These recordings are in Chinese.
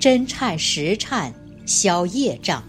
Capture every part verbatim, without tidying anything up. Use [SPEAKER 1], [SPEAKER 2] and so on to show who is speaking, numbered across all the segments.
[SPEAKER 1] 真忏实忏，消业障。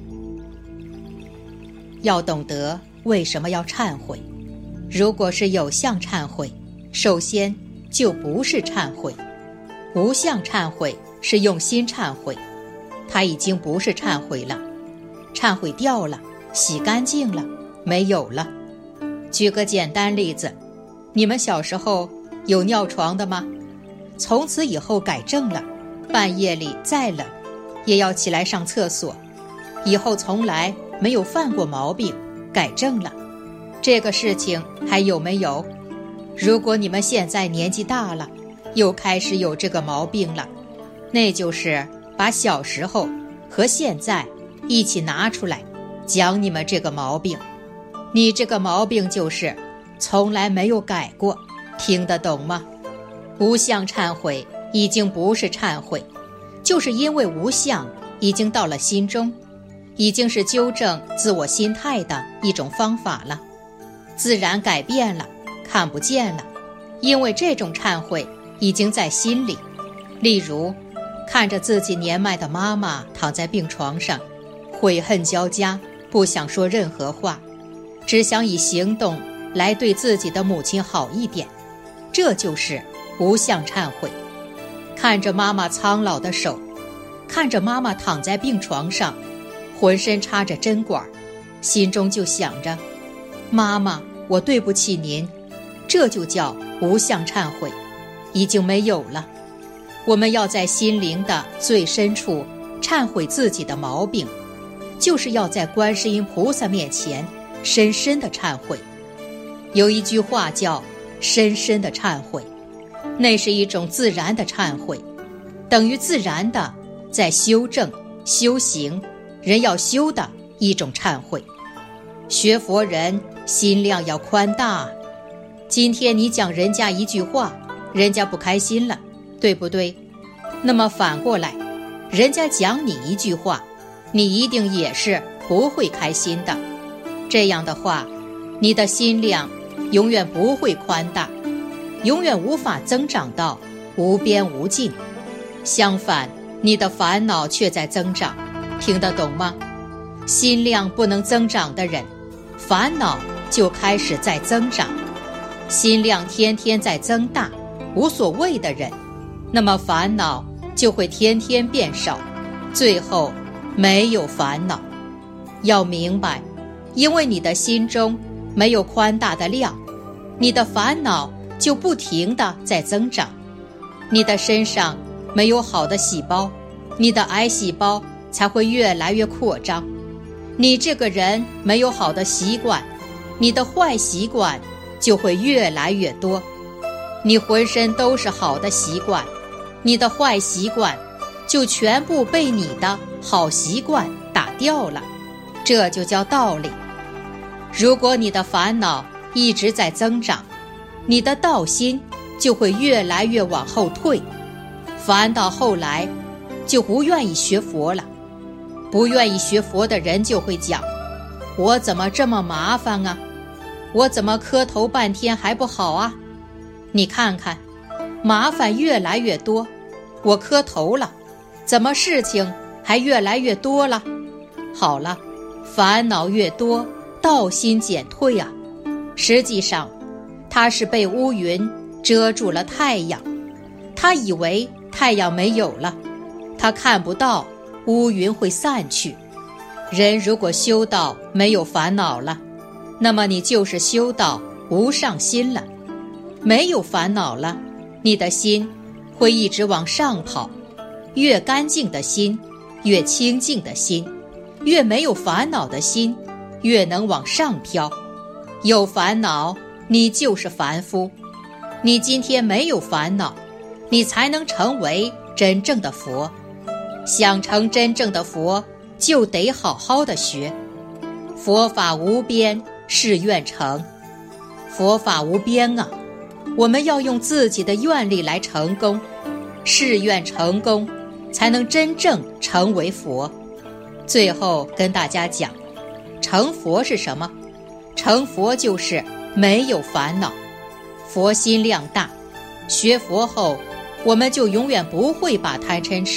[SPEAKER 1] 要懂得为什么要忏悔。如果是有相忏悔，首先就不是忏悔；无相忏悔是用心忏悔，它已经不是忏悔了，忏悔掉了，洗干净了，没有了。举个简单例子，你们小时候有尿床的吗？从此以后改正了，半夜里再冷也要起来上厕所，以后从来没有犯过毛病，改正了。这个事情还有没有？如果你们现在年纪大了，又开始有这个毛病了，那就是把小时候和现在一起拿出来讲你们这个毛病。你这个毛病就是从来没有改过，听得懂吗？无相忏悔已经不是忏悔，就是因为无相已经到了心中，已经是纠正自我心态的一种方法了，自然改变了，看不见了，因为这种忏悔已经在心里。例如看着自己年迈的妈妈躺在病床上，悔恨交加，不想说任何话，只想以行动来对自己的母亲好一点，这就是无相忏悔。看着妈妈苍老的手，看着妈妈躺在病床上，浑身插着针管，心中就想着妈妈，我对不起您，这就叫无相忏悔，已经没有了。我们要在心灵的最深处忏悔自己的毛病，就是要在观世音菩萨面前深深的忏悔。有一句话叫深深的忏悔，那是一种自然的忏悔，等于自然的在修正修行人要修的一种忏悔。学佛人心量要宽大，今天你讲人家一句话，人家不开心了，对不对？那么反过来，人家讲你一句话，你一定也是不会开心的。这样的话，你的心量永远不会宽大，永远无法增长到无边无尽。相反，你的烦恼却在增长，听得懂吗？心量不能增长的人，烦恼就开始在增长。心量天天在增大，无所谓的人，那么烦恼就会天天变少，最后没有烦恼。要明白，因为你的心中没有宽大的量，你的烦恼就不停地在增长。你的身上没有好的细胞，你的癌细胞才会越来越扩张。你这个人没有好的习惯，你的坏习惯就会越来越多。你浑身都是好的习惯，你的坏习惯就全部被你的好习惯打掉了，这就叫道理。如果你的烦恼一直在增长，你的道心就会越来越往后退，烦到后来就不愿意学佛了。不愿意学佛的人就会讲，我怎么这么麻烦啊？我怎么磕头半天还不好啊？你看看，麻烦越来越多，我磕头了，怎么事情还越来越多了？好了，烦恼越多，道心减退啊。实际上他是被乌云遮住了太阳，他以为太阳没有了，他看不到乌云会散去。人如果修到没有烦恼了，那么你就是修到无上心了。没有烦恼了，你的心会一直往上跑，越干净的心，越清净的心，越没有烦恼的心，越能往上飘。有烦恼，你就是凡夫。你今天没有烦恼，你才能成为真正的佛。想成真正的佛，就得好好的学。佛法无边，誓愿成。佛法无边啊，我们要用自己的愿力来成功，誓愿成功，才能真正成为佛。最后跟大家讲，成佛是什么？成佛就是没有烦恼，佛心量大。学佛后，我们就永远不会把贪嗔痴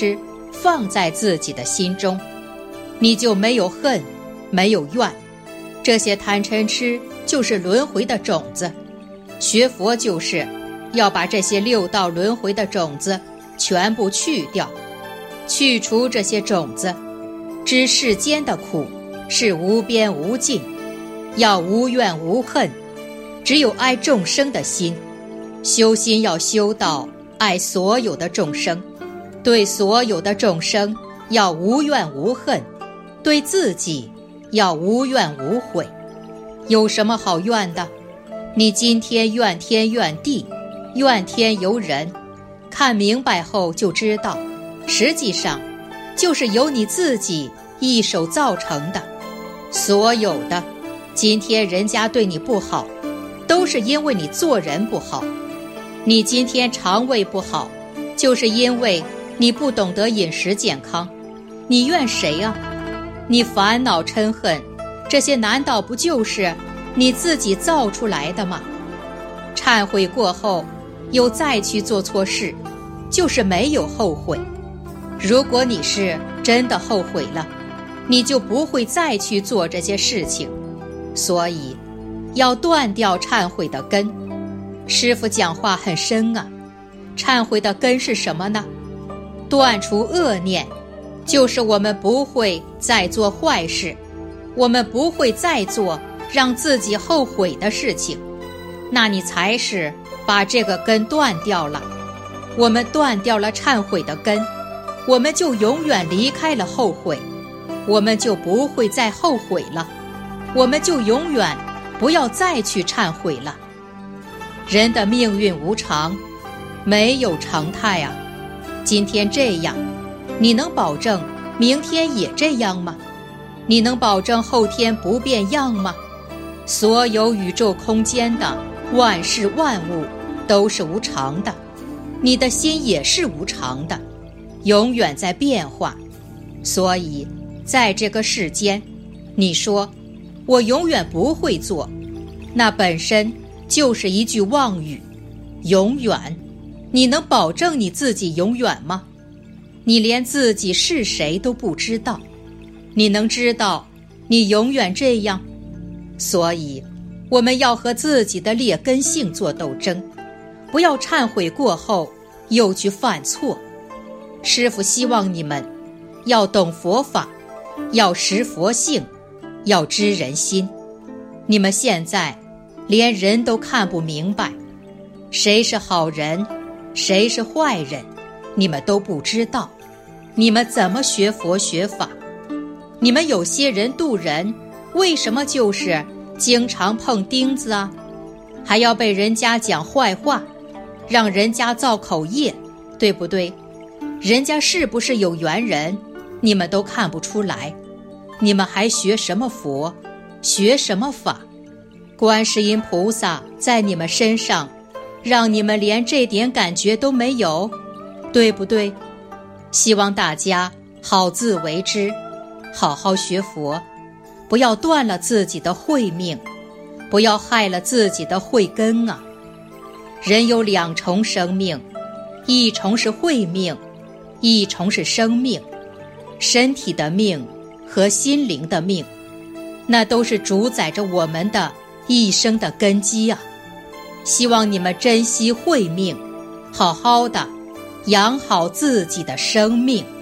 [SPEAKER 1] 放在自己的心中，你就没有恨，没有怨。这些贪嗔痴就是轮回的种子，学佛就是要把这些六道轮回的种子全部去掉，去除这些种子，知世间的苦是无边无尽，要无怨无恨，只有爱众生的心。修心要修到爱所有的众生，对所有的众生要无怨无恨，对自己要无怨无悔。有什么好怨的？你今天怨天怨地，怨天尤人，看明白后就知道，实际上就是由你自己一手造成的。所有的今天人家对你不好，都是因为你做人不好。你今天肠胃不好，就是因为你不懂得饮食健康。你怨谁啊？你烦恼嗔恨，这些难道不就是你自己造出来的吗？忏悔过后又再去做错事，就是没有后悔。如果你是真的后悔了，你就不会再去做这些事情。所以要断掉忏悔的根。师父讲话很深啊，忏悔的根是什么呢？断除恶念，就是我们不会再做坏事，我们不会再做让自己后悔的事情，那你才是把这个根断掉了。我们断掉了忏悔的根，我们就永远离开了后悔，我们就不会再后悔了，我们就永远不要再去忏悔了。人的命运无常，没有常态啊。今天这样，你能保证明天也这样吗？你能保证后天不变样吗？所有宇宙空间的万事万物都是无常的，你的心也是无常的，永远在变化。所以在这个世间，你说我永远不会做，那本身就是一句妄语。永远，你能保证你自己永远吗？你连自己是谁都不知道，你能知道你永远这样？所以我们要和自己的劣根性做斗争，不要忏悔过后又去犯错。师父希望你们要懂佛法，要识佛性，要知人心。你们现在连人都看不明白，谁是好人，谁是坏人，你们都不知道，你们怎么学佛学法？你们有些人渡人，为什么就是经常碰钉子啊？还要被人家讲坏话，让人家造口业，对不对？人家是不是有缘人，你们都看不出来，你们还学什么佛，学什么法？观世音菩萨在你们身上，让你们连这点感觉都没有，对不对？希望大家好自为之，好好学佛，不要断了自己的慧命，不要害了自己的慧根啊！人有两重生命，一重是慧命，一重是生命。身体的命和心灵的命，那都是主宰着我们的一生的根基啊！希望你们珍惜慧命，好好的养好自己的生命。